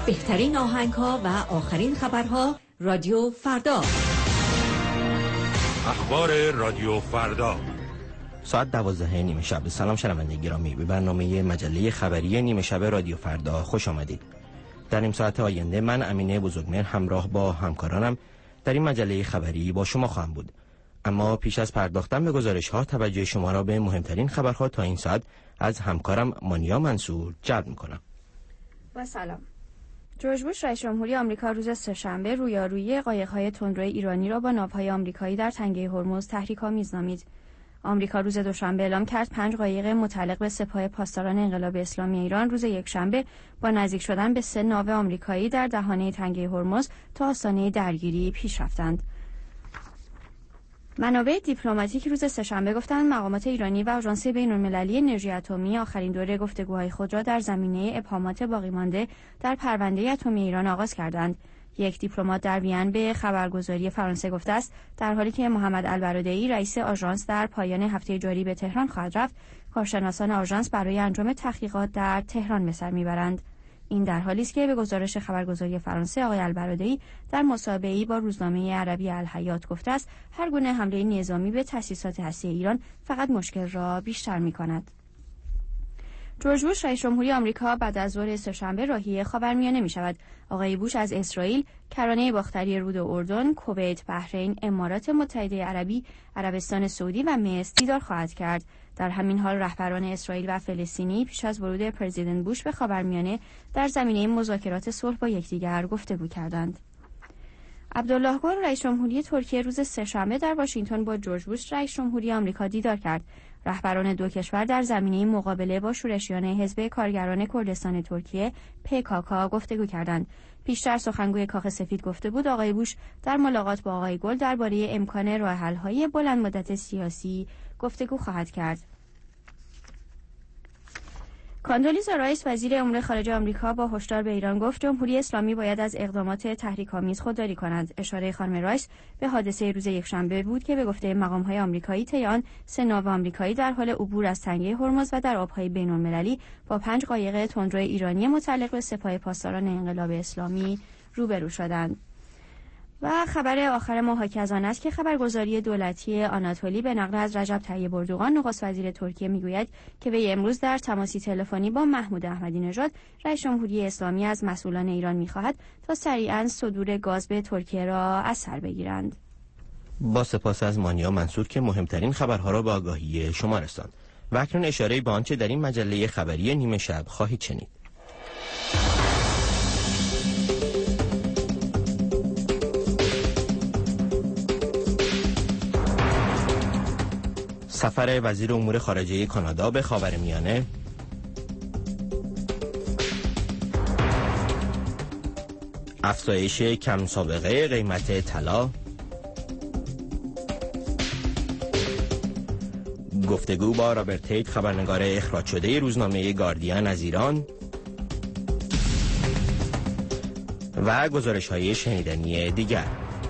بهترین آهنگ‌ها و آخرین خبرها رادیو فردا. اخبار رادیو فردا ساعت 12 نیمه شب. سلام شنونده گرامی، به برنامه مجله خبری نیمه شب رادیو فردا خوش آمدید. در این ساعت آینده من امینه بزرگمهر همراه با همکارانم در این مجله خبری با شما خواهم بود. اما پیش از پرداختن به گزارش‌ها توجه شما را به مهمترین خبرها تا این ساعت از همکارم مانیا منصور جلب می‌کنم. با سلام. جورج بوش رئیس جمهوری آمریکا روز سه‌شنبه رویارویی قایق‌های تندرو ایرانی را با ناوهای آمریکایی در تنگه هرمز تحریک‌آمیز نامید. آمریکا روز دوشنبه اعلام کرد 5 قایق متعلق به سپاه پاسداران انقلاب اسلامی ایران روز یکشنبه با نزدیک شدن به 3 ناو آمریکایی در دهانه تنگه هرمز تا آستانه درگیری پیش رفتند. منابع دیپلماتیک روز سه‌شنبه گفتند مقامات ایرانی و آژانس بین‌المللی انرژی اتمی آخرین دوره گفتگوهای خود را در زمینه ابهامات باقیمانده در پرونده اتمی ایران آغاز کردند. یک دیپلمات در وین به خبرگزاری فرانسه گفته است در حالی که محمد البرادعی رئیس آژانس در پایان هفته جاری به تهران خواهد رفت، کارشناسان آژانس برای انجام تحقیقات در تهران به سر میبرند. این در حالی است که به گزارش خبرگزاری فرانسه آقای البرادعی در مصاحبه‌ای با روزنامه عربی الحیات گفته است هر گونه حمله نظامی به تأسیسات هسته‌ای ایران فقط مشکل را بیشتر می‌کند. جورج بوش رئیس جمهوری آمریکا بعد از ظهر سه‌شنبه راهی خاورمیانه می‌شود. آقای بوش از اسرائیل، کرانه باختری رود اردن، کویت، بحرین، امارات متحده عربی، عربستان سعودی و مصر دیدار خواهد کرد. در همین حال رهبران اسرائیل و فلسطینی پیش از ورود پرزیدنت بوش به خاورمیانه در زمینه مذاکرات صلح با یکدیگر گفتگو کردند. عبدالله گل رئیس جمهوری ترکیه روز سه‌شنبه در واشنگتن با جورج بوش رئیس جمهوری آمریکا دیدار کرد. رهبران دو کشور در زمینه مقابله با شورشیان حزب کارگران کردستان ترکیه PKK گفتگو کردند. پیشتر سخنگوی کاخ سفید گفته بود آقای بوش در ملاقات با آقای گل درباره امکان راه حل‌های بلند مدت سیاسی گفتگو خواهد کرد. کاندولیزا رایس وزیر امور خارجه آمریکا با هشدار به ایران گفت جمهوری اسلامی باید از اقدامات تحریک‌آمیز خودداری کند. اشاره خانم رایس به حادثه روز یکشنبه بود که به گفته مقام‌های آمریکایی طی آن 3 ناو آمریکایی در حال عبور از تنگه هرمز و در آب‌های بین‌المللی با 5 قایق تندرو ایرانی متعلق به سپاه پاسداران انقلاب اسلامی روبرو شدند. و خبر آخر ما حاکی از آن است که خبرگزاری دولتی آناتولی به نقل از رجب طیب اردوغان نخست وزیر ترکیه میگوید که وی امروز در تماسی تلفنی با محمود احمدی نژاد رئیس جمهوری اسلامی از مسئولان ایران میخواهد تا سریعاً صدور گاز به ترکیه را از سر بگیرند. با سپاس از مانیا منصور که مهمترین خبرها را به آگاهی شما رساند. و اکنون اشاره به آنچه در این مجله خبری نیمه شب خواهید شنید. سفر وزیر امور خارجه کانادا به خاورمیانه، افزایش کم سابقه قیمت طلا، گفتگو با رابرت تیت خبرنگار اخراج شده روزنامه گاردین از ایران و گزارش‌های شنیدنی دیگر.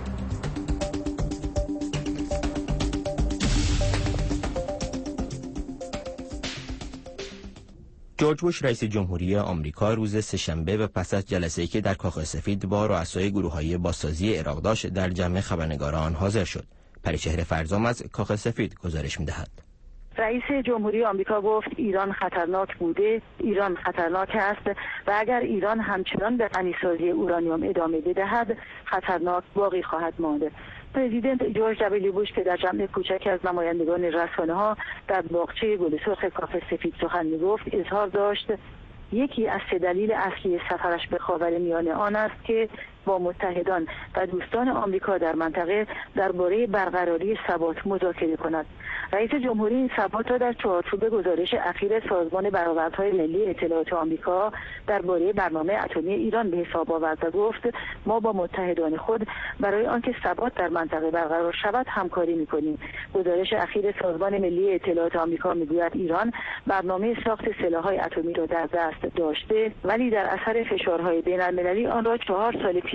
جورج بوش رئیس جمهوری آمریکا روز سه‌شنبه و پس از جلسه‌ای که در کاخ سفید با رؤسای گروه‌های بازسازی عراق داشت در جمع خبرنگاران حاضر شد. پریچهره فرزام از کاخ سفید گزارش می‌دهد. رئیس جمهوری آمریکا گفت ایران خطرناک بوده، ایران خطرناک است و اگر ایران همچنان به غنیسازی اورانیوم ادامه بدهد خطرناک باقی خواهد ماند. پرزیدنت جورج دبلیو بوش که در جمع کوچکی از نمایندگان رسانه‌ها در باغچه گل سرخ کاخ سفید سخن می‌گفت اظهار داشت یکی از 3 دلیل اصلی سفرش به خاورمیانه آن است که با متحدان و دوستان آمریکا در منطقه درباره برقراری ثبات مذاکره کند. رئیس جمهوری این ثبات را در چارچوب گزارش اخیر سازمان برآوردهای ملی اطلاعات آمریکا درباره برنامه اتمی ایران به حساب آورد و گفت ما با متحدان خود برای آنکه ثبات در منطقه برقرار شود همکاری می‌کنیم. گزارش اخیر سازمان ملی اطلاعات آمریکا می‌گوید ایران برنامه ساخت سلاح‌های اتمی را در دست داشته ولی در اثر فشارهای بین‌المللی آن را 4 سال پیش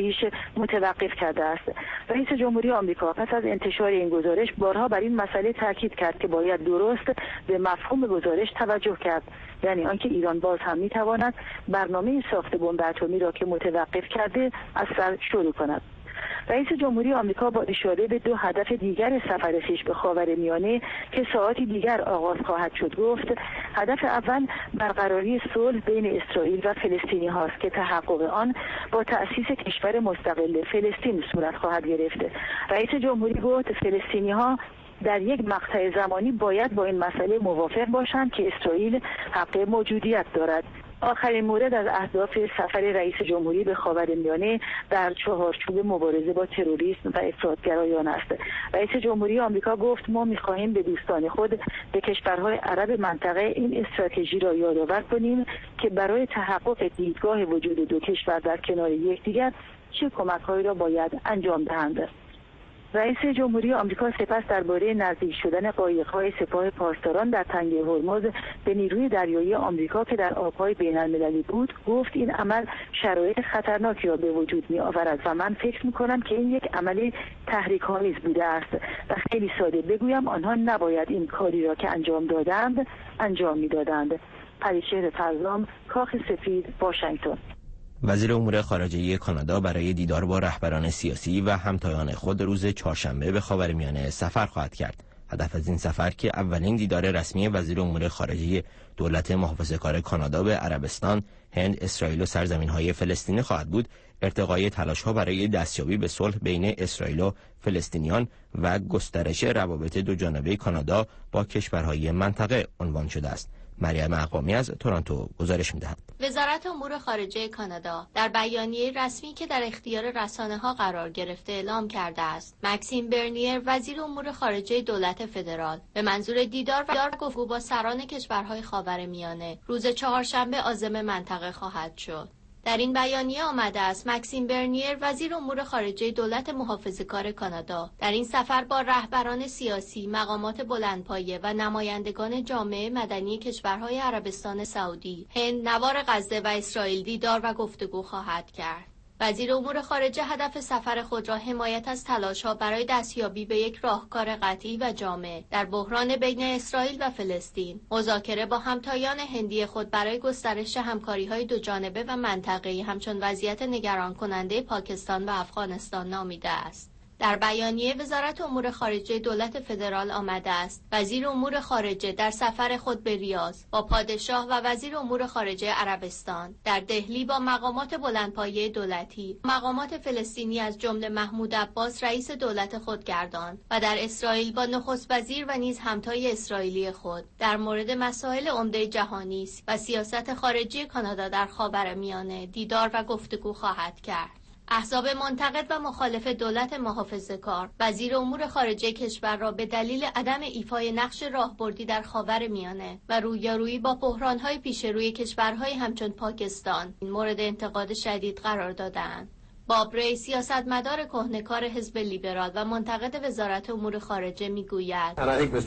پیش متوقف کرده است. رئیس جمهوری آمریکا پس از انتشار این گزارش بارها بر این مسئله تاکید کرد که باید درست به مفهوم گزارش توجه کرد، یعنی آنکه ایران باز هم میتواند برنامه ساخت بمب اتمی را که متوقف کرده از سر شروع کند. رئیس جمهوری آمریکا با اشاره به 2 هدف دیگر سفر خویش به خاورمیانه که ساعاتی دیگر آغاز خواهد شد گفت: هدف اول برقراری صلح بین اسرائیل و فلسطینی هاست که تحقق آن با تأسیس کشور مستقل فلسطین صورت خواهد گرفت. رئیس جمهوری گفت فلسطینی ها در یک مقطع زمانی باید با این مسئله موافق باشند که اسرائیل حق موجودیت دارد. آخرین مورد از اهداف سفر رئیس جمهوری به خاورمیانه در چهارچوب مبارزه با تروریسم و افراطگرایان است. رئیس جمهوری آمریکا گفت ما می‌خواهیم به دوستان خود به کشورهای عرب منطقه این استراتژی را یادآور کنیم که برای تحقق دیدگاه وجود 2 کشور در کنار یکدیگر چه کمک‌هایی را باید انجام دهند. رئیس جمهوری آمریکا سپس درباره نزدیک شدن قایق‌های سپاه پاسداران در تنگه هرمز به نیروی دریایی آمریکا که در آب‌های بین‌المللی بود گفت این عمل شرایط خطرناکی را به وجود می‌آورد و من فکر می‌کنم که این یک عمل تحریک‌آمیز بوده است و خیلی ساده بگویم آنها نباید این کاری را که انجام دادند انجام می‌دادند. پریچهر فرزام، کاخ سفید، واشنگتن. وزیر امور خارجه کانادا برای دیدار با رهبران سیاسی و همتایان خود روز چهارشنبه به خاورمیانه سفر خواهد کرد. هدف از این سفر که اولین دیدار رسمی وزیر امور خارجه دولت محافظه‌کار کانادا به عربستان، هند، اسرائیل و سرزمین‌های فلسطینی خواهد بود، ارتقای تلاش‌ها برای دستیابی به صلح بین اسرائیل و فلسطینیان و گسترش روابط دوجانبه کانادا با کشورهای منطقه عنوان شده است. مریم اقوامی از تورنتو گزارش می‌دهد. وزارت امور خارجه کانادا در بیانیه رسمی که در اختیار رسانه‌ها قرار گرفته اعلام کرده است مکسیم برنیر وزیر امور خارجه دولت فدرال به منظور دیدار و گفتگو با سران کشورهای خاورمیانه روز چهارشنبه عازم منطقه خواهد شد. در این بیانیه آمده است مکسیم برنیر وزیر امور خارجه دولت محافظه‌کار کانادا در این سفر با رهبران سیاسی، مقامات بلندپایه و نمایندگان جامعه مدنی کشورهای عربستان سعودی، هند، نوار غزه و اسرائیل دیدار و گفتگو خواهد کرد. وزیر امور خارجه هدف سفر خود را حمایت از تلاش‌ها برای دستیابی به یک راهکار قطعی و جامع در بحران بین اسرائیل و فلسطین، مذاکره با همتایان هندی خود برای گسترش همکاری‌های دوجانبه و منطقه‌ای همچون وضعیت نگران کننده پاکستان و افغانستان نامیده است. در بیانیه وزارت امور خارجه دولت فدرال آمده است وزیر امور خارجه در سفر خود به ریاض با پادشاه و وزیر امور خارجه عربستان در دهلی با مقامات بلندپایه دولتی، مقامات فلسطینی از جمله محمود عباس رئیس دولت خود گرداند و در اسرائیل با نخست وزیر و نیز همتای اسرائیلی خود در مورد مسائل عمده جهانی و سیاست خارجی کانادا در خاورمیانه دیدار و گفتگو خواهد کرد. احزاب منتقد و مخالف دولت محافظه‌کار وزیر امور خارجه کشور را به دلیل عدم ایفای نقش راهبردی در خاورمیانه و رویارویی با بحران‌های پیش روی کشورهای همچون پاکستان این مورد انتقاد شدید قرار دادند. باب ری سیاستمدار کهنه‌کار حزب لیبرال و منتقد وزارت امور خارجه میگوید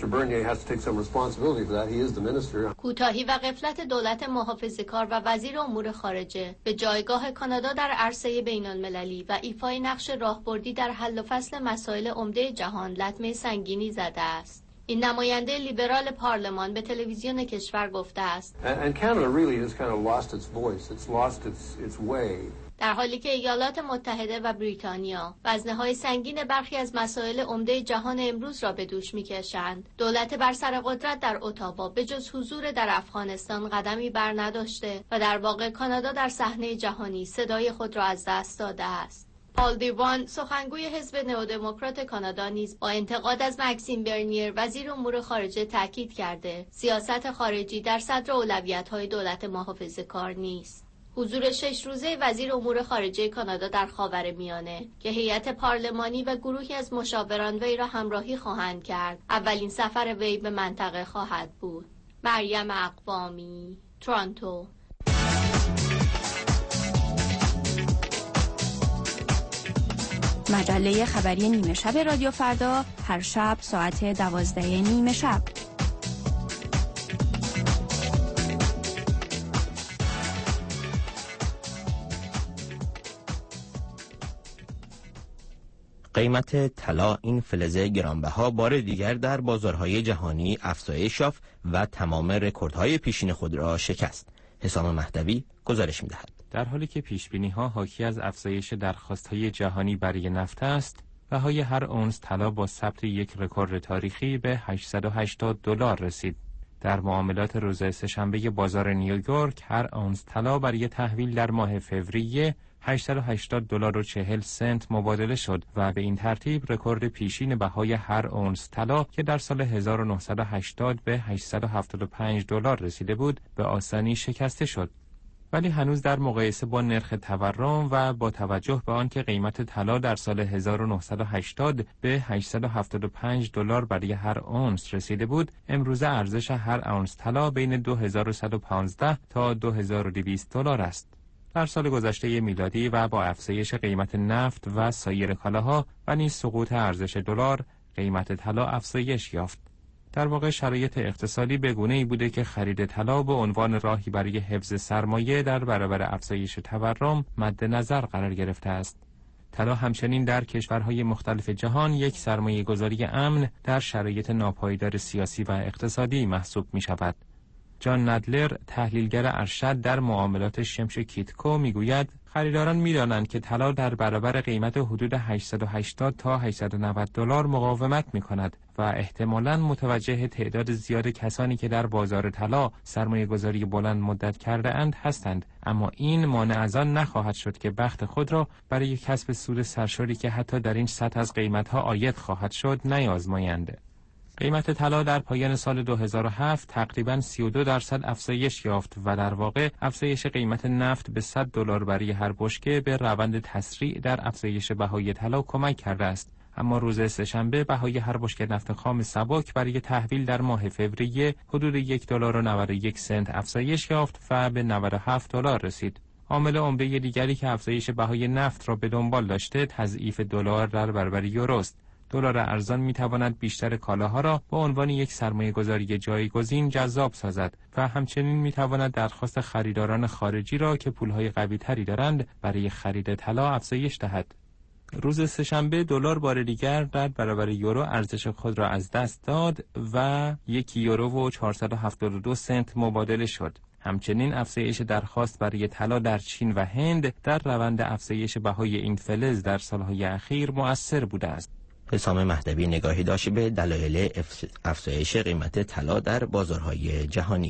کوتاهی و غفلت دولت محافظه‌کار و وزیر امور خارجه به جایگاه کانادا در عرصه بین‌المللی و ایفای نقش راهبردی در حل و فصل مسائل عمده جهان لطمه سنگینی زده است. این نماینده لیبرال پارلمان به تلویزیون کشور گفته است در حالی که ایالات متحده و بریتانیا وزنه‌های سنگین برخی از مسائل عمده جهان امروز را به دوش می‌کشند، دولت بر سر قدرت در اتاوا به جز حضور در افغانستان قدمی بر نداشته و در واقع کانادا در صحنه جهانی صدای خود را از دست داده است. پال دیوان سخنگوی حزب نئودموکرات کانادا نیز با انتقاد از مکسیم برنیر وزیر امور خارجه تاکید کرده سیاست خارجی در صدر اولویت‌های دولت محافظه‌کار نیست. حضور 6 روزه وزیر امور خارجه کانادا در خاورمیانه که هیئت پارلمانی و گروهی از مشاوران وی را همراهی خواهند کرد، اولین سفر وی به منطقه خواهد بود. مریم اقوامی، تورنتو. مجله خبری نیمه شب رادیو فردا هر شب ساعت 12:30 شب. قیمت طلا این فلز گرانبها بار دیگر در بازارهای جهانی افزایش یافت و تمام رکوردهای پیشین خود را شکست. حسام مهدوی گزارش می‌دهد. در حالی که پیشبینی‌ها حاکی از افزایش درخواست‌های جهانی برای نفت است، بهای هر اونس طلا با ثبت یک رکورد تاریخی به $880 رسید. در معاملات روز سه‌شنبه بازار نیویورک هر اونس طلا برای تحویل در ماه فوریه $880.40 مبادله شد و به این ترتیب رکورد پیشین بهای هر اونس طلا که در سال 1980 به $875 رسیده بود به آسانی شکسته شد. ولی هنوز در مقایسه با نرخ تورم و با توجه به آنکه قیمت طلا در سال 1980 به $875 برای هر اونس رسیده بود، امروزه ارزش هر اونس طلا بین $2115 تا $2200 است. در سال گذشته میلادی و با افزایش قیمت نفت و سایر کالاها و نیز سقوط ارزش دلار، قیمت طلا افزایش یافت. در واقع شرایط اقتصادی به گونه‌ای بوده که خرید طلا به عنوان راهی برای حفظ سرمایه در برابر افزایش تورم مد نظر قرار گرفته است. طلا همچنین در کشورهای مختلف جهان یک سرمایه‌گذاری امن در شرایط ناپایدار سیاسی و اقتصادی محسوب می‌شود. جان ندلر، تحلیلگر ارشد در معاملات شمش کیتکو میگوید خریداران می‌دانند که طلا در برابر قیمت حدود $880 تا $890 مقاومت می‌کند و احتمالاً متوجه تعداد زیاد کسانی که در بازار طلا سرمایه‌گذاری بلند مدت کرده اند هستند، اما این مانع از آن نخواهد شد که بخت خود را برای کسب سود سرشاری که حتی در این سطح از قیمت‌ها عاید خواهد شد نیازمایند. قیمت طلا در پایان سال 2007 تقریباً 32% افزایش یافت و در واقع افزایش قیمت نفت به $100 برای هر بشکه به روند تسریع در افزایش بهای طلا کمک کرده است. اما روز سه‌شنبه بهای هر بشکه نفت خام سبک برای تحویل در ماه فوریه حدود $1.91 افزایش یافت و به $97 رسید. عامل عمده دیگری که افزایش بهای نفت را به دنبال داشته تضعیف دلار در برابر یورو است. دلار ارزان می‌تواند بیشتر کالاها را به عنوان یک سرمایه‌گذاری جایگزین جذاب سازد و همچنین می‌تواند درخواست خریداران خارجی را که پول‌های قوی‌تری دارند برای خرید طلا افزایش دهد. روز سه‌شنبه دلار بار دیگر در برابر یورو ارزش خود را از دست داد و $1.472 مبادله شد. همچنین افزایش درخواست برای طلا در چین و هند در روند افزایش بهای این فلز در سال‌های اخیر مؤثر بوده است. حسام مهدوی نگاهی داشت به دلایل افزایش قیمت طلا در بازارهای جهانی.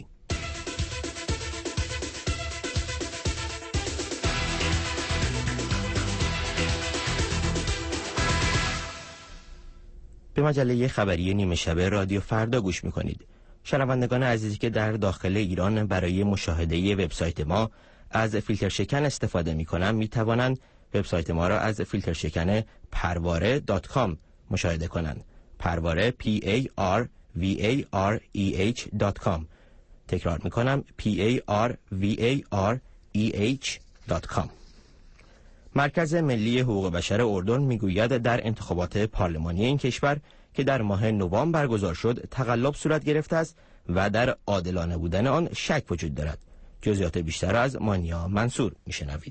به مجله خبری نیمه شب رادیو فردا گوش می‌کنید. شنوندگان عزیزی که در داخل ایران برای مشاهده وبسایت ما از فیلتر شکن استفاده می‌کنند می‌توانند وبسایت ما را از فیلتر شکن parvare.com مشاهده کنند. پرواره parvareh.com. تکرار میکنم parvareh.com. مرکز ملی حقوق بشر اردن میگوید در انتخابات پارلمانی این کشور که در ماه نوامبر برگزار شد تقلب صورت گرفته است و در عادلانه بودن آن شک وجود دارد. جزئیات بیشتر از مانیا منصور میشنوید.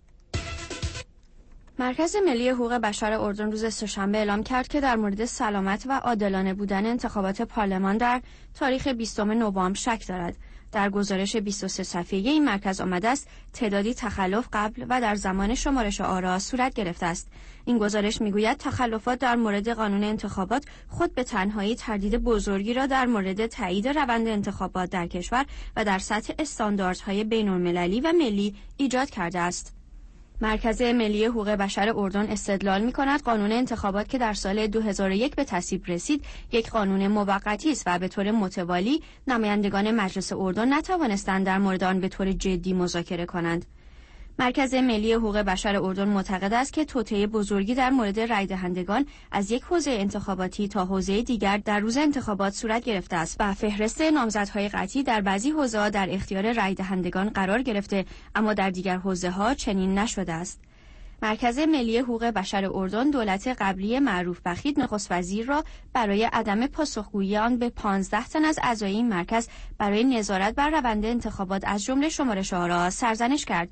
مرکز ملی حقوق بشر اردن روز سه‌شنبه اعلام کرد که در مورد سلامت و عادلانه بودن انتخابات پارلمان در تاریخ 20 نوامبر شک دارد. در گزارش 23 صفحه‌ای این مرکز آمده است تعدادی تخلف قبل و در زمان شمارش آرا صورت گرفته است. این گزارش میگوید تخلفات در مورد قانون انتخابات خود به تنهایی تردید بزرگی را در مورد تایید روند انتخابات در کشور و در سطح استانداردهای بین‌المللی و ملی ایجاد کرده است. مرکز ملی حقوق بشر اردن استدلال می‌کند قانون انتخابات که در سال 2001 به تصویب رسید یک قانون موقتی است و به طور متوالی نمایندگان مجلس اردن نتوانستند در مورد آن به طور جدی مذاکره کنند. مرکز ملی حقوق بشر اردن معتقد است که توطئه بزرگی در مورد رای دهندگان از یک حوزه انتخاباتی تا حوزه دیگر در روز انتخابات صورت گرفته است و فهرست نامزدهای قطعی در بعضی حوزه‌ها در اختیار رای دهندگان قرار گرفته اما در دیگر حوزه‌ها چنین نشده است. مرکز ملی حقوق بشر اردن دولت قبلی معروف بخیت نخست وزیر را برای عدم پاسخگویی آن به 15 تن از اعضای این مرکز برای نظارت بر روند انتخابات از جمله شمارش آرا سرزنش کرد.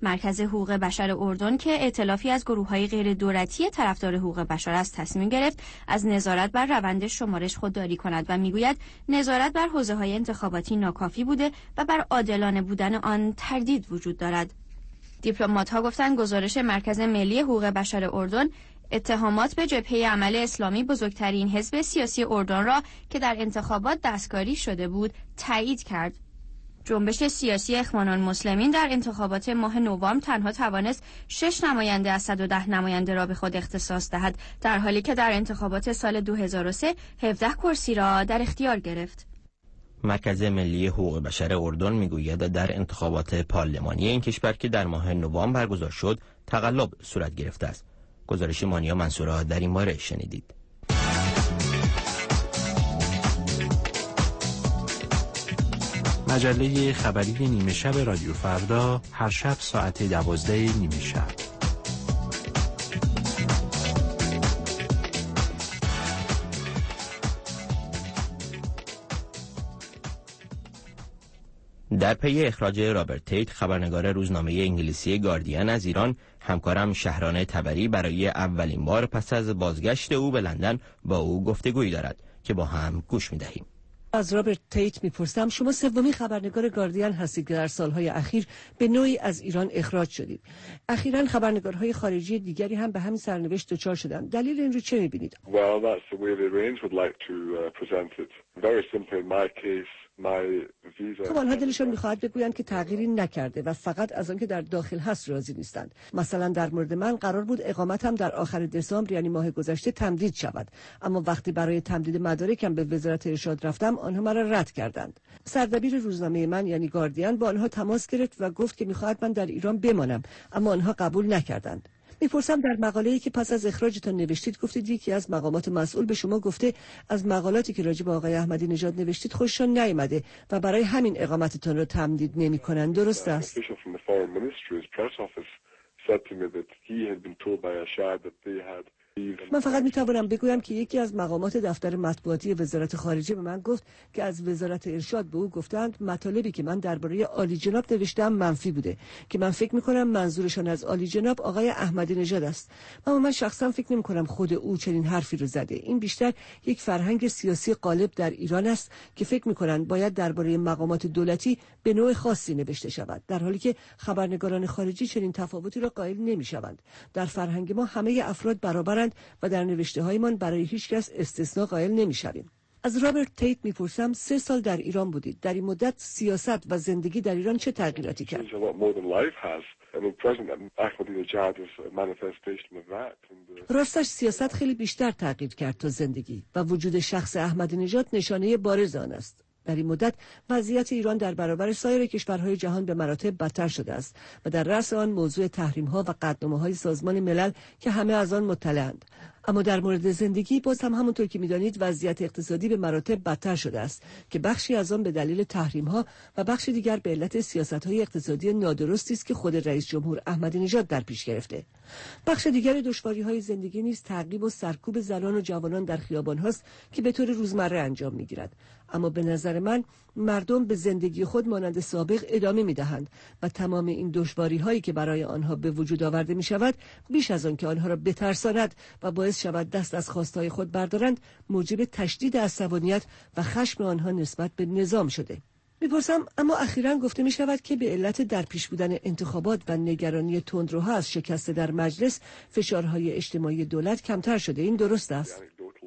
مرکز حقوق بشر اردن که ائتلافی از گروه‌های غیر دولتی طرفدار حقوق بشر است تصمیم گرفت از نظارت بر روند شمارش خودداری کند و میگوید نظارت بر حوزه‌های انتخاباتی ناکافی بوده و بر عادلانه بودن آن تردید وجود دارد. دیپلمات‌ها گفتند گزارش مرکز ملی حقوق بشر اردن اتهامات به جبهه عمل اسلامی، بزرگترین حزب سیاسی اردن را که در انتخابات دستکاری شده بود تایید کرد. جنبش سیاسی اخوان المسلمین در انتخابات ماه نوامبر تنها توانست 6 نماینده از 110 نماینده را به خود اختصاص دهد، در حالی که در انتخابات سال 2003 17 کرسی را در اختیار گرفت. مرکز ملی حقوق بشر اردن میگوید در انتخابات پارلمانی این کشور که در ماه نوامبر برگزار شد تقلب صورت گرفته است. گزارش مانیا منصورا در این باره شنیدید. مجله خبری نیمه شب رادیو فردا، هر شب ساعت 12 نیمه شب. در پی اخراج رابرت تیت، خبرنگار روزنامه انگلیسی گاردین از ایران، همکارم شهران تبری برای اولین بار پس از بازگشت او به لندن با او گفتگویی دارد که با هم گوش می‌دهیم. از رابرت تیت میپرسم، شما سومین خبرنگار گاردین هستید که در سالهای اخیر به نوعی از ایران اخراج شدید. اخیراً خبرنگارهای خارجی دیگری هم به همین سرنوشت دچار شدند. دلیل این رو چه می‌بینید؟ Well, that's the way the Iranians would like to present it. Very simply, in my case, my visa. خب آنها دلشون میخواهد بگویند که تغییری نکرده و فقط از آن که در داخل هست راضی نیستند. مثلا در مورد من قرار بود اقامتم در آخر دسامبر یعنی ماه گذشته تمدید شود، اما وقتی برای تمدید مدارکم به وزارت ارشاد رفتم آنها مرا رد کردند. سردبیر روزنامه من یعنی گاردین با آنها تماس گرفت و گفت که میخواهد من در ایران بمانم، اما آنها قبول نکردند. میپرسم در مقاله‌ای که پس از اخراجتان نوشتید گفتید یکی از مقامات مسئول به شما گفته از مقالاتی که راجع به آقای احمدی نژاد نوشتید خوششان نیامده و برای همین اقامتتان را تمدید نمی‌کنند. درست است؟ من فقط میتوانم بگویم که یکی از مقامات دفتر مطبوعاتی وزارت خارجه به من گفت که از وزارت ارشاد به او گفتند مطالبی که من درباره عالی جناب نوشتم منفی بوده، که من فکر میکنم منظورشان از عالی جناب آقای احمدی نژاد است. اما من شخصا فکر نمیکنم خود او چنین حرفی رو زده. این بیشتر یک فرهنگ سیاسی غالب در ایران است که فکر میکنند باید درباره مقامات دولتی به نوع خاصی نوشته شود، در حالی که خبرنگاران خارجی چنین تفاوتی را قائل نمیشوند. در فرهنگ ما همه افراد برابر و در نوشته هایمان برای هیچ کس استثناء قائل نمی‌شویم. از رابرت تیت میپرسم 3 سال در ایران بودید. در این مدت سیاست و زندگی در ایران چه تغییراتی کرد؟ راستش سیاست خیلی بیشتر تغییر کرد تا زندگی و وجود شخص احمدی نژاد نشانه بارز آن است. در این مدت وضعیت ایران در برابر سایر کشورهای جهان به مراتب بدتر شده است و در رأس آن موضوع تحریم‌ها و قطعنامه‌های سازمان ملل که همه از آن مطلعند. اما در مورد زندگی باز هم همونطور که می‌دانید وضعیت اقتصادی به مراتب بدتر شده است که بخشی از آن به دلیل تحریم‌ها و بخش دیگر به علت سیاست‌های اقتصادی نادرستی است که خود رئیس جمهور احمدی نژاد در پیش گرفته. بخش دیگر دشواری‌های زندگی نیز تعقیب و سرکوب زنان و جوانان در خیابان‌هاست که به طور روزمره انجام می‌گیرد. اما به نظر من مردم به زندگی خود مانند سابق ادامه می‌دهند و تمام این دشواری‌هایی که برای آنها به وجود آورده می‌شود بیش از آن که آنها را بترساند و باعث شود دست از خواستهای خود بردارند، موجب تشدید عصبانیت و خشم آنها نسبت به نظام شده. میپرسم اما اخیراً گفته می شود که به علت در پیش بودن انتخابات و نگرانی تندروها از شکست در مجلس فشارهای اجتماعی دولت کمتر شده. این درست است؟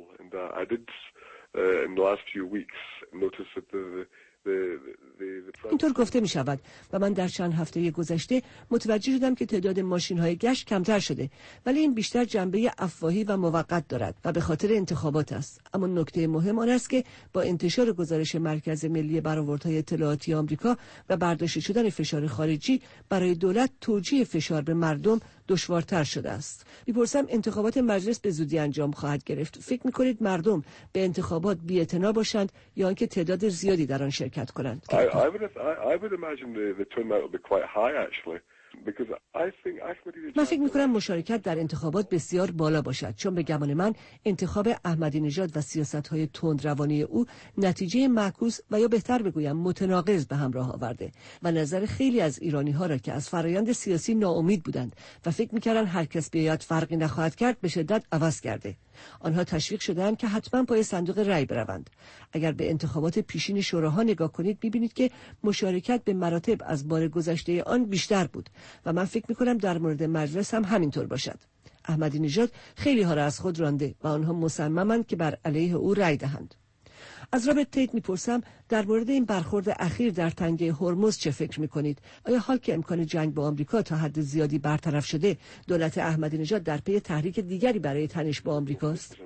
اینطور گفته می شود و من در چند هفته گذشته متوجه شدم که تعداد ماشین‌های گشت کمتر شده، ولی این بیشتر جنبه افواهی و موقت دارد و به خاطر انتخابات است. اما نکته مهم آن است که با انتشار گزارش مرکز ملی برآوردهای اطلاعاتی آمریکا و برداشته شدن فشار خارجی برای دولت توجیه فشار به مردم دشوارتر شده است. می‌پرسم انتخابات مجلس به زودی انجام خواهد گرفت. فکر می‌کنید مردم به انتخابات بی‌اعتنا باشند یا آنکه تعداد زیادی در آن شرکت کنند؟ I would imagine the turnout will be quite high actually. من فکر می‌کنم مشارکت در انتخابات بسیار بالا باشد، چون به گمان من انتخاب احمدی نژاد و سیاست‌های تندروانی او نتیجه معکوس و یا بهتر بگویم متناقض به همراه آورده و نظر خیلی از ایرانی‌ها را که از فرایند سیاسی ناامید بودند و فکر می‌کردند هر کس بیاید فرقی نخواهد کرد به شدت عوض کرده. آنها تشویق شدند که حتما پای صندوق رای بروند. اگر به انتخابات پیشین شوراها نگاه کنید می‌بینید که مشارکت به مراتب از بار گذشته آن بیشتر بود و من فکر می‌کنم در مورد مجلس هم همینطور باشد. احمدی نژاد خیلی ها را از خود رانده و آنها مصممند که بر علیه او رای دهند. از رابرت تیت میپرسم در مورد این برخورد اخیر در تنگه هرمز چه فکر میکنید؟ آیا حال که امکان جنگ با آمریکا تا حد زیادی برطرف شده، دولت احمدی نژاد در پی تحریک دیگری برای تنش با آمریکاست؟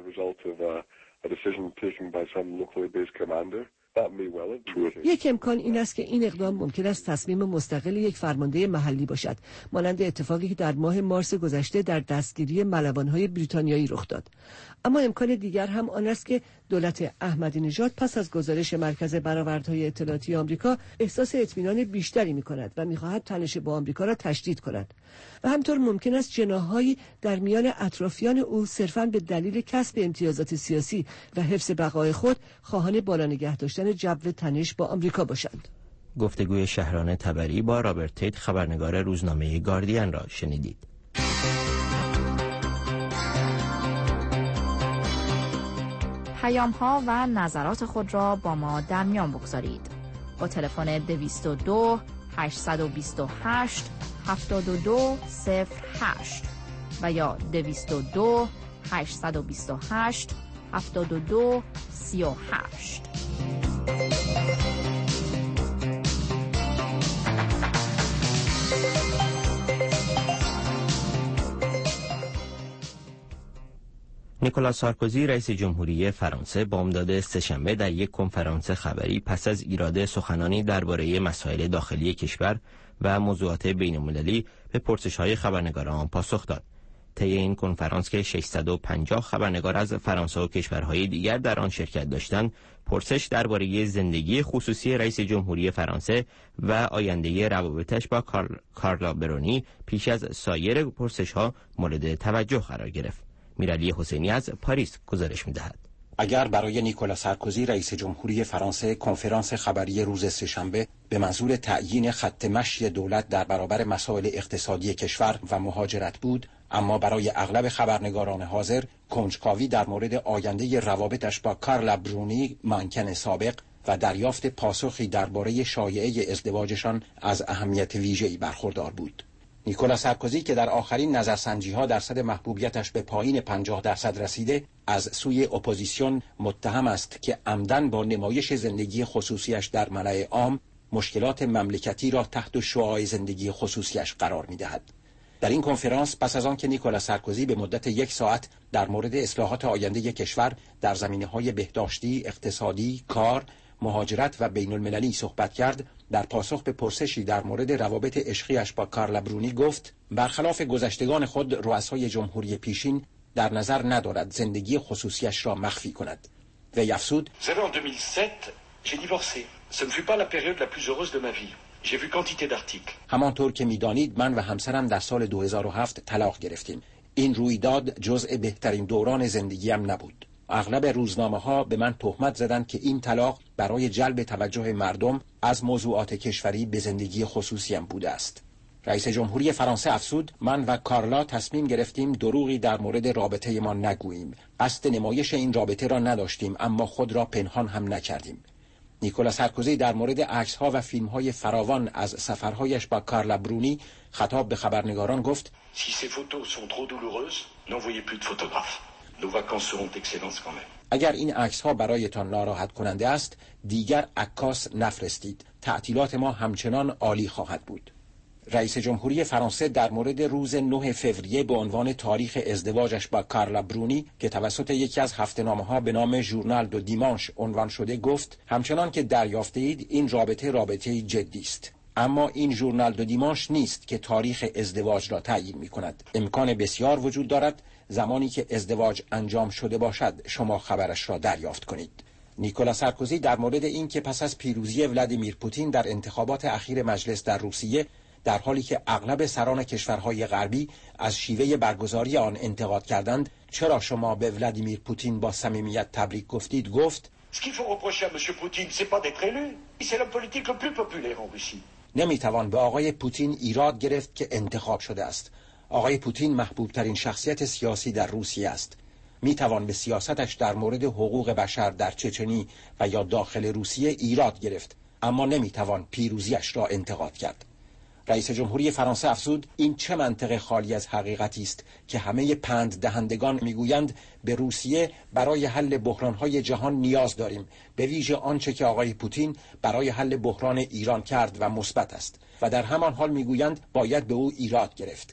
یک امکان این است که این اقدام ممکن است تصمیم مستقل یک فرمانده محلی باشد، مانند اتفاقی که در ماه مارس گذشته در دستگیری ملوان‌های بریتانیایی رخ داد. اما امکان دیگر هم آن است که دولت احمدی نژاد پس از گزارش مرکز برآوردهای اطلاعاتی آمریکا احساس اطمینان بیشتری می‌کند و می‌خواهد تنش با آمریکا را تشدید کند و همطور ممکن است جناح‌هایی در میان اطرافیان او صرفاً به دلیل کسب امتیازات سیاسی و حفظ بقای خود خواهان بالا نگه داشتن جو تنش با آمریکا باشند. گفتگوی شهران تبری با رابرت تیت، خبرنگار روزنامه گاردین را شنیدید. پیام‌ها و نظرات خود را با ما در میان بگذارید. با تلفن 222 828 7208 و یا 222 828 7238. نیکولاس سارکوزی رئیس جمهوری فرانسه بامداد سه‌شنبه در یک کنفرانس خبری پس از ایراد سخنانی درباره مسائل داخلی کشور و موضوعات بین‌المللی به پرسش‌های خبرنگاران پاسخ داد. طی این کنفرانس که 650 خبرنگار از فرانسه و کشورهای دیگر در آن شرکت داشتند، پرسش درباره زندگی خصوصی رئیس جمهوری فرانسه و آینده روابطش با کارلا برونی پیش از سایر پرسش‌ها مورد توجه قرار گرفت. میرعلی حسینی از پاریس گزارش می‌دهد. اگر برای نیکولاس سارکوزی رئیس جمهوری فرانسه کنفرانس خبری روز سه‌شنبه به منظور تعیین خط مشی دولت در برابر مسائل اقتصادی کشور و مهاجرت بود، اما برای اغلب خبرنگاران حاضر کنجکاوی در مورد آینده روابطش با کارلا برونی، مانکن سابق و دریافت پاسخی درباره شایعه ازدواجشان از اهمیت ویژه‌ای برخوردار بود. نیکولاس سارکوزی که در آخرین نظرسنجی‌ها درصد محبوبیتش به پایین 50% رسیده، از سوی اپوزیسیون متهم است که عمدن با نمایش زندگی خصوصیش در ملأ عام مشکلات مملکتی را تحت شعاع زندگی خصوصیش قرار می‌دهد. در این کنفرانس پس از آن که نیکولاس سارکوزی به مدت 1 ساعت در مورد اصلاحات آینده کشور در زمینه‌های بهداشتی، اقتصادی، کار، مهاجرت و بین المللی صحبت کرد، در پاسخ به پرسشی در مورد روابط عشقیش با کارلا برونی گفت برخلاف گذشتگان خود رؤسای جمهوری پیشین در نظر ندارد زندگی خصوصیش را مخفی کند. وی افزود: همانطور که می‌دانید من و همسرم در سال 2007 طلاق گرفتیم. این رویداد جزء بهترین دوران زندگیم نبود. اغلب روزنامه‌ها به من تهمت زدند که این طلاق برای جلب توجه مردم از موضوعات کشوری به زندگی خصوصیم بوده است. رئیس جمهوری فرانسه افزود: من و کارلا تصمیم گرفتیم دروغی در مورد رابطه ما نگوییم. قصد نمایش این رابطه را نداشتیم، اما خود را پنهان هم نکردیم. نیکولاس سارکوزی در مورد عکس‌ها و فیلم‌های فراوان از سفرهایش با کارلا برونی خطاب به خبرنگاران گفت: Si ces photos sont trop douloureuses, n'envoyez plus de photographes. Nos vacances seront excellentes quand même. اگر این عکس‌ها برایتان ناراحت کننده است، دیگر عکاس نفرستید. تعطیلات ما همچنان عالی خواهد بود. رئیس جمهوری فرانسه در مورد روز 9 فوریه به عنوان تاریخ ازدواجش با کارلا برونی که توسط یکی از هفته‌نامه‌ها به نام ژورنال دو دیمانش عنوان شده گفت: همچنان که دریافته اید این رابطه جدی است. اما این ژورنال دو دیمانش نیست که تاریخ ازدواج را تعیین می‌کند. امکان بسیار وجود دارد زمانی که ازدواج انجام شده باشد شما خبرش را دریافت کنید. نیکولاس سارکوزی در مورد این که پس از پیروزی ولادیمیر پوتین در انتخابات اخیر مجلس در روسیه در حالی که اغلب سران کشورهای غربی از شیوه برگزاری آن انتقاد کردند، چرا شما به ولادیمیر پوتین با صمیمیت تبریک گفتید؟ گفت نمیتوان به آقای پوتین ایراد گرفت که انتخاب شده است. آقای پوتین محبوب ترین شخصیت سیاسی در روسیه است. میتوان به سیاستش در مورد حقوق بشر در چچنی و یا داخل روسیه ایراد گرفت، اما نمیتوان پیروزیش را انتقاد کرد. رئیس جمهوری فرانسه افزود این چه منطق خالی از حقیقتی است که همه پند دهندگان میگویند به روسیه برای حل بحران‌های جهان نیاز داریم، به ویژه آنچه که آقای پوتین برای حل بحران ایران کرد و مثبت است، و در همان حال میگویند باید به او ایراد گرفت.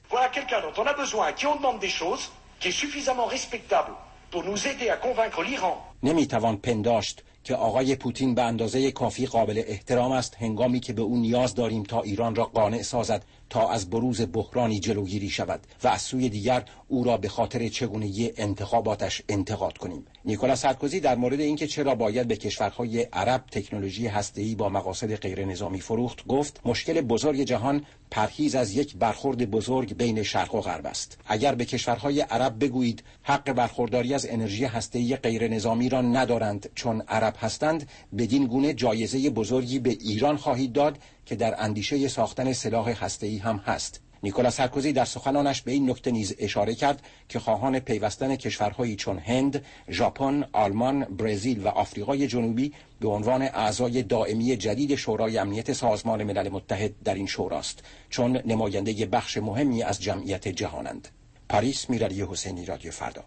نمیتوان پنداشت که آقای پوتین به اندازه کافی قابل احترام است هنگامی که به او نیاز داریم تا ایران را قانع سازد تا از بروز بحرانی جلوگیری شود و از سوی دیگر او را به خاطر چگونگی انتخاباتش انتقاد کنیم. نیکولاس سارکوزی در مورد اینکه چرا باید به کشورهای عرب تکنولوژی هسته‌ای با مقاصد غیر نظامی فروخت گفت مشکل بزرگ جهان پرهیز از یک برخورد بزرگ بین شرق و غرب است. اگر به کشورهای عرب بگویید حق برخورداری از انرژی هسته‌ای غیر نظامی را ندارند چون عرب هستند، بدین گونه جایزه بزرگی به ایران خواهید داد که در اندیشه ساختن سلاح هسته‌ای هم هست. نیکولاس سارکوزی در سخنانش به این نکته نیز اشاره کرد که خواهان پیوستن کشورهایی چون هند، ژاپن، آلمان، برزیل و آفریقای جنوبی به عنوان اعضای دائمی جدید شورای امنیت سازمان ملل متحد در این شوراست، چون نماینده بخش مهمی از جمعیت جهانند. پاریس، میرعلی حسینی، رادیو فردا.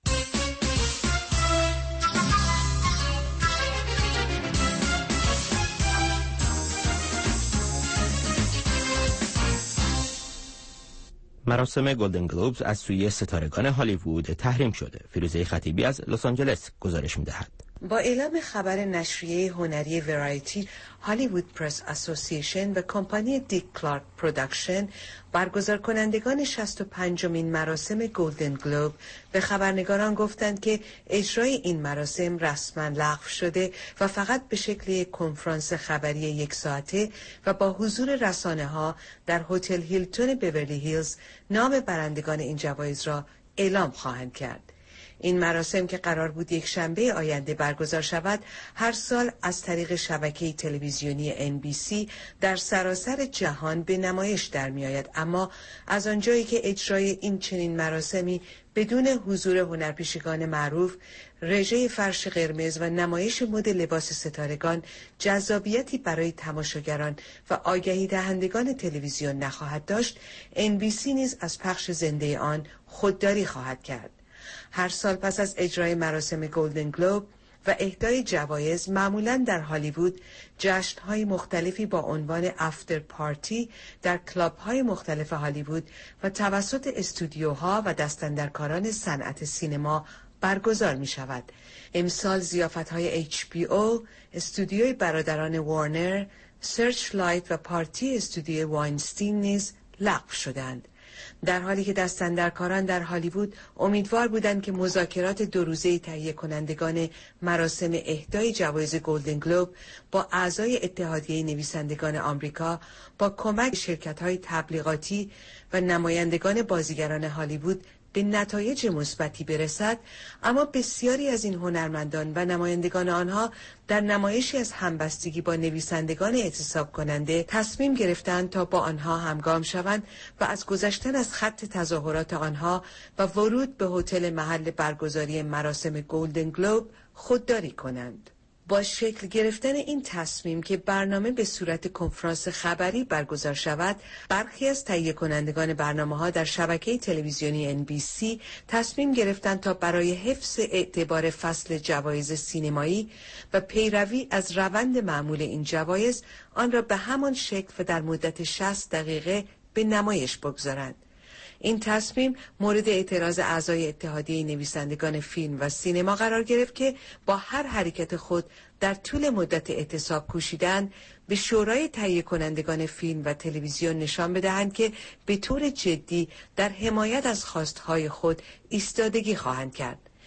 مراسم گلدن گلوبز از سوی ستارگان هالیوود تحریم شده. فیروزه خطیبی از لس آنجلس گزارش می‌دهد. با اعلام خبر نشریه هنری ورایتی، هالیوود پرس اسوسییشن و کمپانی دیک کلارک پروداکشن برگزار کنندگان 65مین مراسم گلدن گلوب به خبرنگاران گفتند که اجرای این مراسم رسما لغو شده و فقط به شکل یک کنفرانس خبری 1 ساعته و با حضور رسانه‌ها در هتل هیلتون بیورلی هیلز نام برندگان این جوایز را اعلام خواهند کرد. این مراسم که قرار بود یک شنبه آینده برگزار شود، هر سال از طریق شبکه تلویزیونی NBC در سراسر جهان به نمایش در می آید، اما از آنجایی که اجرای این چنین مراسمی بدون حضور هنرپیشگان معروف، رژه فرش قرمز و نمایش مد لباس ستارگان جذابیتی برای تماشاگران و آگهی دهندگان تلویزیون نخواهد داشت، NBC نیز از پخش زنده آن خودداری خواهد کرد. هر سال پس از اجرای مراسم گلدن گلوب و اهدای جوایز، معمولاً در هالیوود جشن‌های مختلفی با عنوان افتر پارتی در کلاب‌های مختلف هالیوود و توسط استودیوها و دستاندرکاران صنعت سینما برگزار می‌شود. امسال ضیافت‌های HBO، استودیوی برادران وارنر، سرچ لایت و پارتی استودیوی واینستین نیز لغو شدند. در حالی که دستاندرکاران در هالیوود امیدوار بودند که مذاکرات 2 روزه تهیه کنندگان مراسم اهدای جوایز گلدن گلوب با اعضای اتحادیه نویسندگان آمریکا با کمک شرکت‌های تبلیغاتی و نمایندگان بازیگران هالیوود به نتایج مثبتی برسد، اما بسیاری از این هنرمندان و نمایندگان آنها در نمایشی از همبستگی با نویسندگان اعتصاب کننده تصمیم گرفتند تا با آنها همگام شوند و از گذشتن از خط تظاهرات آنها و ورود به هتل محل برگزاری مراسم گلدن گلوب خودداری کنند. با شکل گرفتن این تصمیم که برنامه به صورت کنفرانس خبری برگزار شود، برخی از تهیه کنندگان برنامه‌ها در شبکه تلویزیونی NBC تصمیم گرفتند تا برای حفظ اعتبار فصل جوایز سینمایی و پیروی از روند معمول این جوایز، آن را به همان شکل و در مدت 60 دقیقه به نمایش بگذارند. این تصمیم مورد اعتراض اعضای اتحادیه نویسندگان فیلم و سینما قرار گرفت که با هر حرکت خود در طول مدت اعتصاب کوشیدند به شورای تهیه کنندگان فیلم و تلویزیون نشان بدهند که به طور جدی در حمایت از خواستهای خود ایستادگی خواهند کرد.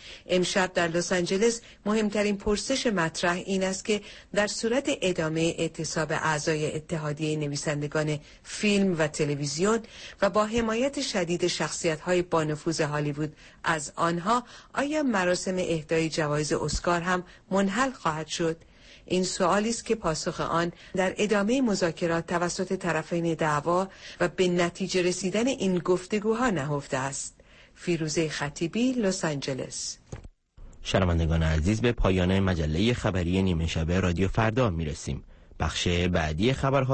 امشب در لس آنجلس مهمترین پرسش مطرح این است که در صورت ادامه اعتصاب اعضای اتحادیه نویسندگان فیلم و تلویزیون و با حمایت شدید شخصیت‌های با نفوذ هالیوود از آنها، آیا مراسم اهدای جوایز اسکار هم منحل خواهد شد؟ این سوالی است که پاسخ آن در ادامه مذاکرات توسط طرفین دعوا و به نتیجه رسیدن این گفتگوها نهفته است. فیروزه خطیبی، لس آنجلس. شنوندگان عزیز، به پایان مجله خبری نیمه شب رادیو فردا میرسیم. بخش بعدی خبرها